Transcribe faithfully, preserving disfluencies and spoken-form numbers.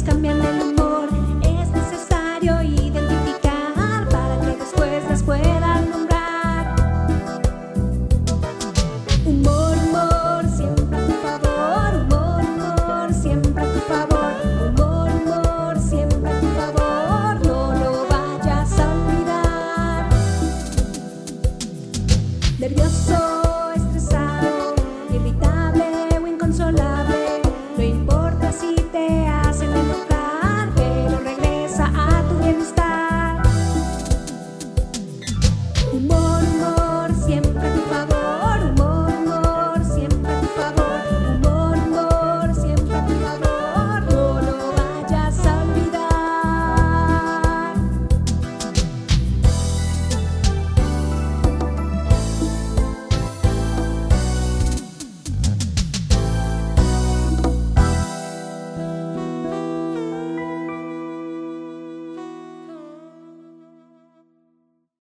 cambian el humor. Es necesario identificar para que después las puedan nombrar. Humor, humor, siempre a tu favor. Humor, humor, siempre a tu favor. Humor, humor, siempre a tu favor. No lo vayas a olvidar. Nervioso, estresado, irritable o inconsolable, no importa si te hacen enojar, pero regresa a tu bienestar. Humor